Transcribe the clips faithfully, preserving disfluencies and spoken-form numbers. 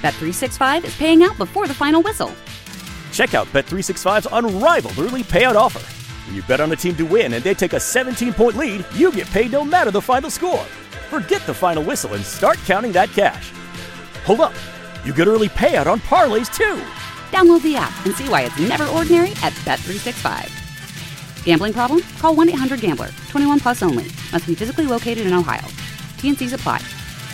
Bet three sixty-five is paying out before the final whistle. Check out Bet three sixty-five's unrivaled early payout offer. When you bet on a team to win and they take a seventeen-point lead, you get paid no matter the final score. Forget the final whistle and start counting that cash. Hold up. You get early payout on parlays, too. Download the app and see why it's never ordinary at Bet three sixty-five. Gambling problem? Call one eight hundred gambler. twenty-one plus only. Must be physically located in Ohio. T N Cs apply.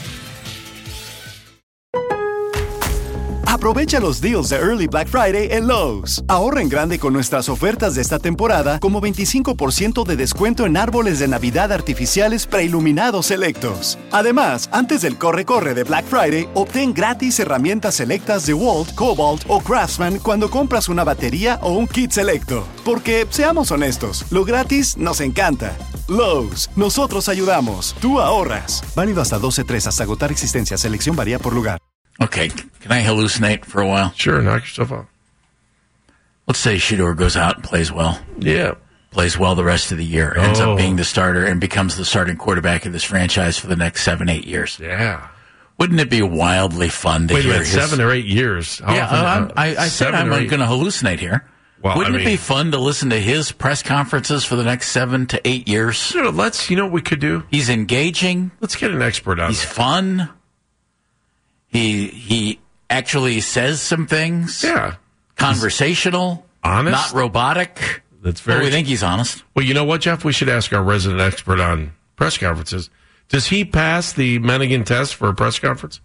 Aprovecha los deals de Early Black Friday en Lowe's. Ahorra en grande con nuestras ofertas de esta temporada, como veinticinco por ciento de descuento en árboles de Navidad artificiales preiluminados selectos. Además, antes del corre-corre de Black Friday, obtén gratis herramientas selectas de Walt, Cobalt o Craftsman cuando compras una batería o un kit selecto. Porque, seamos honestos, lo gratis nos encanta. Lowe's, nosotros ayudamos, tú ahorras. Válido hasta doce tres hasta agotar existencia. Selección varía por lugar. Okay, can I hallucinate for a while? Sure, knock yourself out. Let's say Shedeur goes out and plays well. Yeah. Plays well the rest of the year, ends Oh. up being the starter, and becomes the starting quarterback of this franchise for the next seven, eight years. Yeah. Wouldn't it be wildly fun to Wait a hear minute, his... seven or eight years? How yeah, often, I'm, uh, I, I said I'm going to hallucinate here. Well, Wouldn't I it mean- be fun to listen to his press conferences for the next seven to eight years? Sure, let's, you know what we could do? He's engaging. Let's get an expert on He's that. fun. He he actually says some things. Yeah. Conversational. Honest. Not robotic. That's very Well, we true. think he's honest. Well, you know what, Jeff? We should ask our resident expert on press conferences. Does he pass the Mennigan test for a press conference?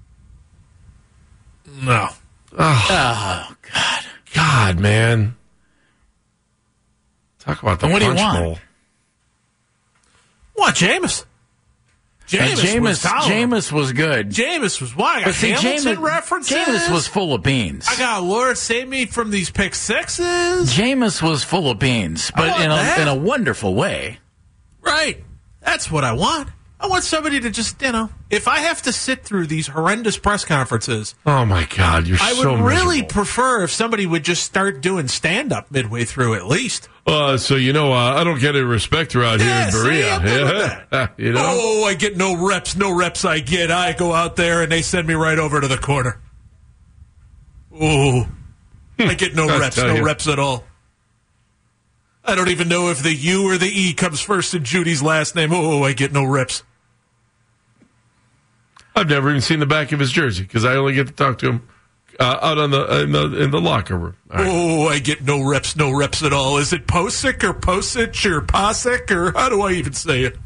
No. Oh, Oh, God. God, man. Talk about the And what do you punch want? bowl. What, Jameis? And Jameis, was Jameis, solid. Jameis was good. Jameis was what? I got But see, Hamilton Jameis, references. Jameis was full of beans. I got Lord save me from these pick sixes. Jameis was full of beans, I but want in a, that. in a wonderful way. Right. That's what I want. I want somebody to just, you know, if I have to sit through these horrendous press conferences, Oh, my God. You're I would so really miserable. prefer if somebody would just start doing stand-up midway through at least. Uh, so, you know, uh, I don't get any respect around Yeah, here see, in Berea. I'm good with Yeah. that. you know? Oh, I get no reps, no reps I get. I go out there and they send me right over to the corner. Oh, I get no I reps, tell no you. reps at all. I don't even know if the U or the E comes first in Judy's last name. Oh, I get no reps. I've never even seen the back of his jersey because I only get to talk to him uh, out on the in the in the locker room. All right. Oh, I get no reps, no reps at all. Is it Posick or Posich or Posick or how do I even say it?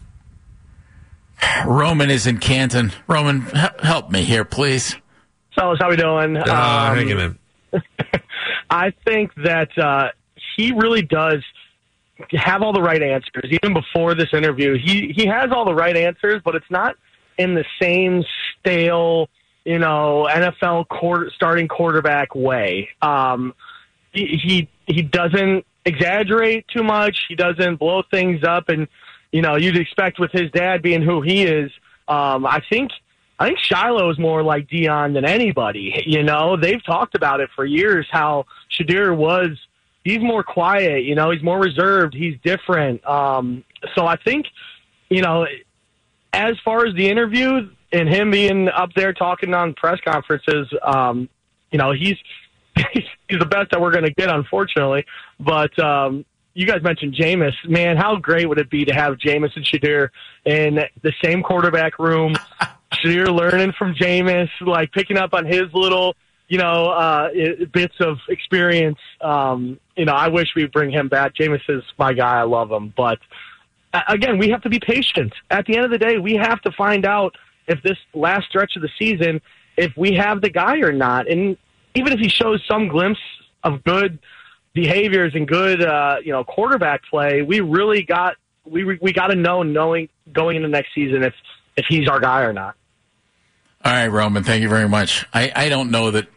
Roman is in Canton. Roman, he- help me here, please. Fellas, how we doing? Uh, Um, hanging in. I think that uh, he really does have all the right answers. Even before this interview, he, he has all the right answers, but it's not in the same stale, you know, N F L quarter, starting quarterback way. Um, he, he he doesn't exaggerate too much. He doesn't blow things up, and you know, you'd expect with his dad being who he is. Um, I think. I think Shiloh's more like Dion than anybody. You know, they've talked about it for years, how Shedeur was, he's more quiet, you know, he's more reserved, he's different. Um, so I think, you know, as far as the interview and him being up there talking on press conferences, um, you know, he's, he's the best that we're going to get, unfortunately. But, um, you guys mentioned Jameis. Man, how great would it be to have Jameis and Shedeur in the same quarterback room? Shedeur learning from Jameis, like picking up on his little, you know, uh, bits of experience. Um, you know, I wish we'd bring him back. Jameis is my guy. I love him. But, uh, again, we have to be patient. At the end of the day, we have to find out if this last stretch of the season, if we have the guy or not. And even if he shows some glimpse of good behaviors and good, uh, you know, quarterback play, we really got we we got to know knowing going into next season if if he's our guy or not. All right, Roman, thank you very much. I, I don't know that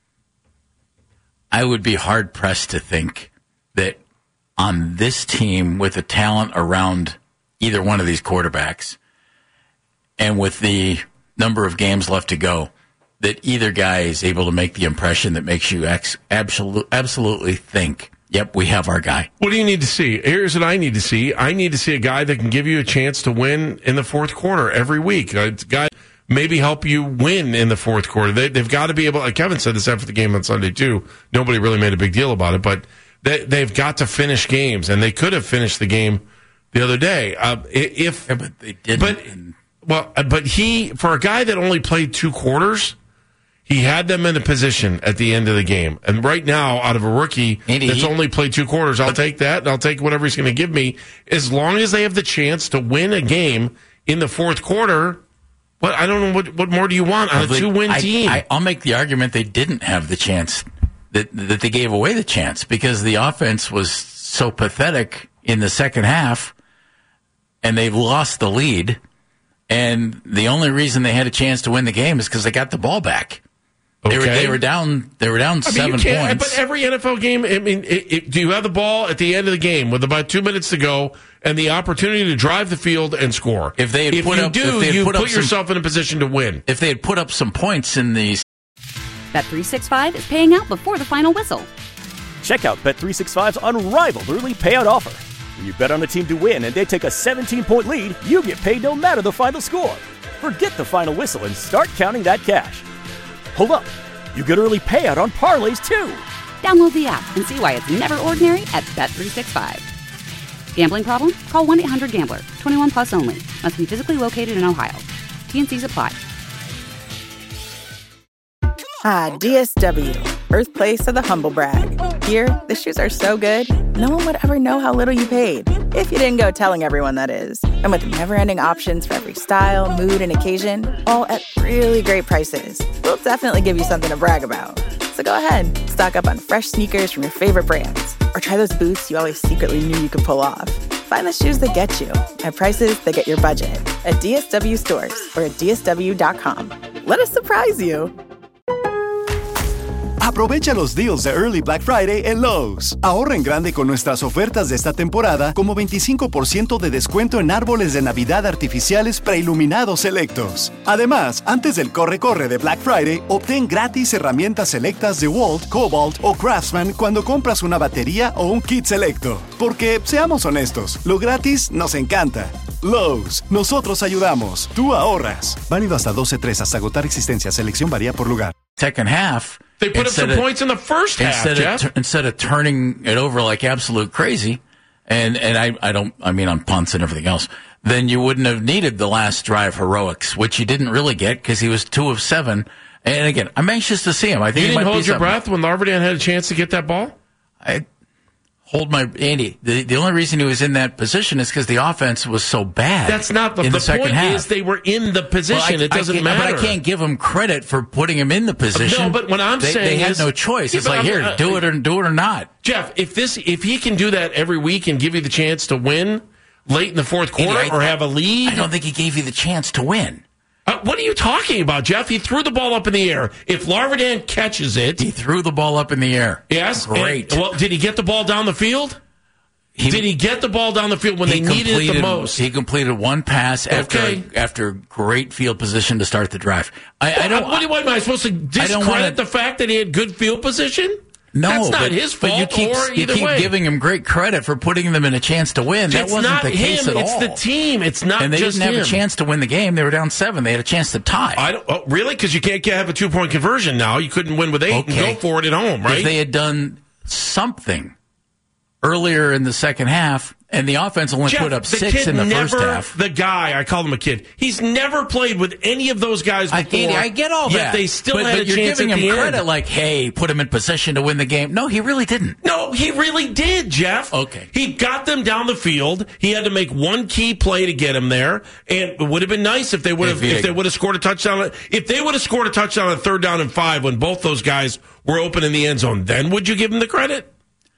I would be hard-pressed to think that on this team with the talent around either one of these quarterbacks and with the number of games left to go, that either guy is able to make the impression that makes you ex- absolute, absolutely think, yep, we have our guy. What do you need to see? Here's what I need to see. I need to see a guy that can give you a chance to win in the fourth quarter every week. A guy maybe help you win in the fourth quarter. They, they've got to be able, like Kevin said this after the game on Sunday too, nobody really made a big deal about it, but they, they've got to finish games, and they could have finished the game the other day. Uh, if, yeah, but they didn't. But, well, but he, for a guy that only played two quarters, he had them in a position at the end of the game. And right now, out of a rookie Andy, that's he, only played two quarters, I'll take that, and I'll take whatever he's going to give me. As long as they have the chance to win a game in the fourth quarter, what I don't know, what, what more do you want on a two-win I, team? I, I'll make the argument they didn't have the chance, that, that they gave away the chance, because the offense was so pathetic in the second half, and they've lost the lead. And the only reason they had a chance to win the game is because they got the ball back. Okay. They were they were down they were down I mean, seven points. But every N F L game, I mean, it, it, do you have the ball at the end of the game with about two minutes to go and the opportunity to drive the field and score? If they had if put you up, do, if they had you put, put up yourself some, in a position to win. If they had put up some points in the Bet three sixty-five is paying out before the final whistle. Check out Bet three sixty-five's unrivaled early payout offer. When you bet on a team to win and they take a seventeen-point lead, you get paid no matter the final score. Forget the final whistle and start counting that cash. Hold up. You get early payout on parlays, too. Download the app and see why it's never ordinary at Bet three sixty-five. Gambling problem? Call one eight hundred gambler. twenty-one plus only. Must be physically located in Ohio. T N Cs apply. Ah, D S W, birthplace of the humble brag. Here, the shoes are so good, no one would ever know how little you paid. If you didn't go telling everyone, that is. And with never-ending options for every style, mood, and occasion, all at really great prices, we'll definitely give you something to brag about. So go ahead, stock up on fresh sneakers from your favorite brands, or try those boots you always secretly knew you could pull off. Find the shoes that get you at prices that get your budget at D S W stores or at D S W dot com. Let us surprise you. Aprovecha los deals de Early Black Friday en Lowe's. Ahorra en grande con nuestras ofertas de esta temporada, como veinticinco por ciento de descuento en árboles de Navidad artificiales preiluminados selectos. Además, antes del corre-corre de Black Friday, obtén gratis herramientas selectas de Walt, Cobalt o Craftsman cuando compras una batería o un kit selecto. Porque, seamos honestos, lo gratis nos encanta. Lowe's, nosotros ayudamos, tú ahorras. Válido hasta doce tres hasta agotar existencia. Selección varía por lugar. second half. They put up some of, points in the first half, instead Jeff. Of, instead of turning it over like absolute crazy, and, and I, I don't, I mean on punts and everything else, then you wouldn't have needed the last drive heroics, which you didn't really get because he was two of seven. And again, I'm anxious to see him. I think you he didn't might hold be your something. breath when Larverdale had a chance to get that ball? I hold my Andy. The, the only reason he was in that position is because the offense was so bad. That's not the, in the, the second point. half. Is they were in the position. Well, I, it doesn't I matter. But I can't give him credit for putting him in the position. No, but what I'm they, saying they had is, no choice. Yeah, It's like I'm, here, uh, do it or do it or not. Jeff, if this if he can do that every week and give you the chance to win late in the fourth quarter Andy, I, or have a lead, I don't think he gave you the chance to win. Uh, what are you talking about, Jeff? He threw the ball up in the air. If Larverdale catches it, He threw the ball up in the air. yes, Great. and- well, did he get the ball down the field? He, Did he get the ball down the field when they needed it the most? He completed one pass after Okay. after great field position to start the drive. I, I don't. What, what am I supposed to discredit wanna- the fact that he had good field position? No, that's not but, his fault. But you keep, or you either keep way. giving him great credit for putting them in a chance to win. That It's wasn't not the case him. at It's all. the team. It's not and they just didn't have him. a chance to win the game. They were down seven. They had a chance to tie. I don't. Oh, really? Because you can't have a two point conversion now. You couldn't win with eight Okay. and go for it at home, right? If they had done something earlier in the second half, and the offense only Jeff, put up the six kid in the never, first half. The guy, I call him a kid. He's never played with any of those guys I, before. Andy, I get all yet that. they still but, had but a you're chance giving at him the credit end. like, hey, put him in position to win the game. No, he really didn't. No, he really did, Jeff. Okay. He got them down the field. He had to make one key play to get him there. And it would have been nice if they would have If he- if they would have scored a touchdown. If they would have scored a touchdown on third down and five when both those guys were open in the end zone, then would you give him the credit?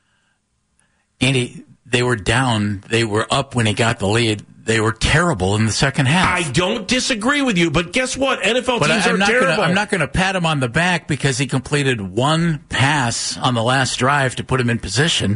Andy, they were down. They were up when he got the lead. They were terrible in the second half. I don't disagree with you, but guess what? N F L But teams I, I'm are not terrible. Gonna, I'm not going to pat him on the back because he completed one pass on the last drive to put him in position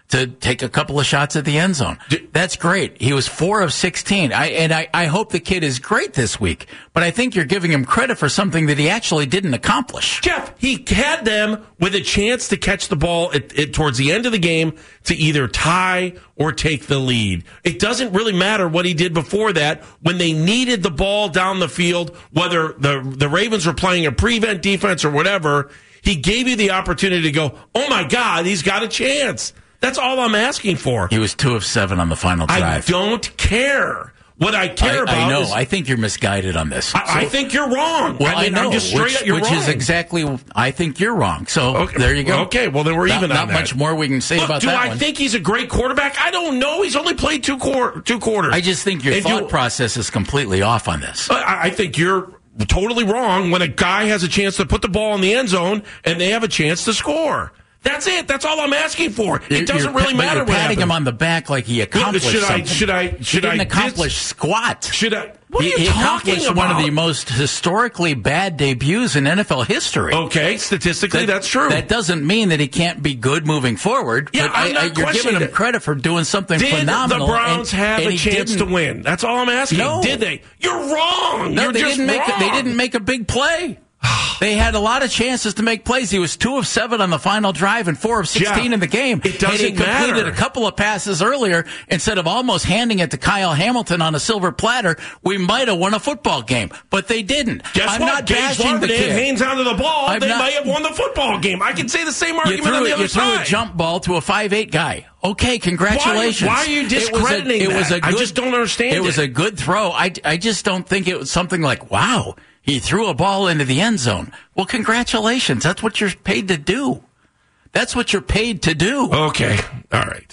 to take a couple of shots at the end zone. That's great. He was four of sixteen. I, and I, I hope the kid is great this week, but I think you're giving him credit for something that he actually didn't accomplish. Jeff, he had them with a chance to catch the ball at, at, towards the end of the game to either tie or take the lead. It doesn't really matter what he did before that. When they needed the ball down the field, whether the, the Ravens were playing a prevent defense or whatever, he gave you the opportunity to go, oh my God, he's got a chance. That's all I'm asking for. He was two of seven on the final drive. I don't care. What I care I, about I know. is... I think you're misguided on this. I, so, I think you're wrong. Well, I, mean, I know. I'm just straight which, up, you're which wrong. is exactly... I think you're wrong. So, okay. there you go. Okay, well, then we're not, even not on that. Not much more we can say Look, about do that I one. think he's a great quarterback? I don't know. He's only played two, quor- two quarters. I just think your and thought you, process is completely off on this. I, I think you're totally wrong when a guy has a chance to put the ball in the end zone and they have a chance to score. That's it. That's all I'm asking for. It you're, doesn't you're, really matter you're what patting happened. him on the back like he accomplished should something. I, should I? Should he didn't I? accomplish dis- squat. Should I? What he, are you he talking accomplished about? one of the most historically bad debuts in N F L history. Okay, statistically, that, that's true. That doesn't mean that he can't be good moving forward. Yeah, but I'm I, not I, you're giving him that. credit for doing something Did phenomenal. the Browns and, have and a chance to win? That's all I'm asking. No. Did they? You're wrong. No, You're they just didn't make. wrong. A, they didn't make a big play. They had a lot of chances to make plays. He was two of seven on the final drive and four of sixteen yeah, in the game. It doesn't and he completed matter. a couple of passes earlier. Instead of almost handing it to Kyle Hamilton on a silver platter, we might have won a football game. But they didn't. Guess I'm what? not Gage bashing Marvin the and kid. hands onto the ball. I'm they not, might have won the football game. I can say the same argument you threw, on the other you side. threw a jump ball to a five eight guy. Okay, congratulations. Why, why are you discrediting it was a, it was that? a good, I just don't understand it. It was a good throw. I, I just don't think it was something like, wow, he threw a ball into the end zone. Well, congratulations. That's what you're paid to do. That's what you're paid to do. Okay. All right.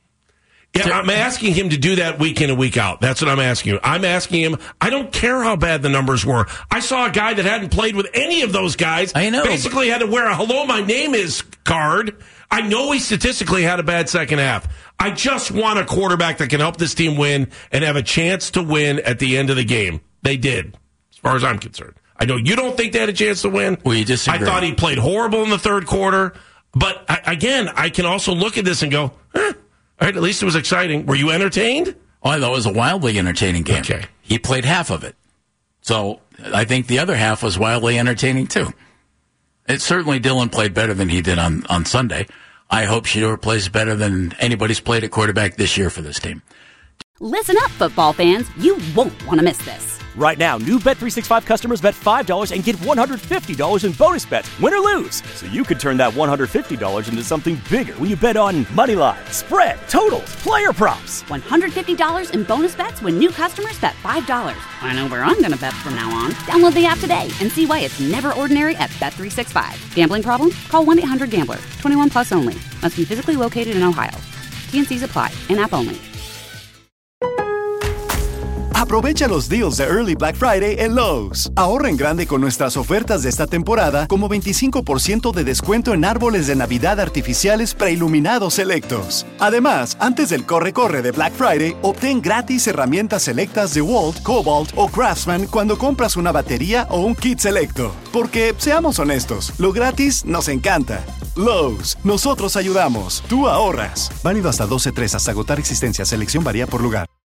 Yeah, I'm asking him to do that week in and week out. That's what I'm asking you. I'm asking him, I don't care how bad the numbers were. I saw a guy that hadn't played with any of those guys. I know. Basically had to wear a hello, my name is card. I know he statistically had a bad second half. I just want a quarterback that can help this team win and have a chance to win at the end of the game. They did, as far as I'm concerned. I know you don't think they had a chance to win. Well, you disagree. I thought he played horrible in the third quarter. But, I, again, I can also look at this and go, eh, all right, at least it was exciting. Were you entertained? Oh, I thought it was a wildly entertaining game. Okay. He played half of it. So I think the other half was wildly entertaining, too. It certainly Dylan played better than he did on, on Sunday. I hope Shedeur plays better than anybody's played at quarterback this year for this team. Listen up, football fans. You won't want to miss this. Right now, new Bet three sixty-five customers bet five dollars and get one hundred fifty dollars in bonus bets, win or lose. So you could turn that one hundred fifty dollars into something bigger when you bet on money line, spread, totals, player props. one hundred fifty dollars in bonus bets when new customers bet five dollars. I know where I'm going to bet from now on. Download the app today and see why it's never ordinary at Bet three sixty-five. Gambling problem? Call one eight hundred gambler. twenty-one plus only. Must be physically located in Ohio. T N Cs apply. In-app only. Aprovecha los deals de Early Black Friday en Lowe's. Ahorra en grande con nuestras ofertas de esta temporada, como veinticinco por ciento de descuento en árboles de Navidad artificiales preiluminados selectos. Además, antes del corre-corre de Black Friday, obtén gratis herramientas selectas de Walt, Cobalt o Craftsman cuando compras una batería o un kit selecto. Porque, seamos honestos, lo gratis nos encanta. Lowe's, nosotros ayudamos, tú ahorras. Válido hasta doce tres hasta agotar existencia. Selección varía por lugar.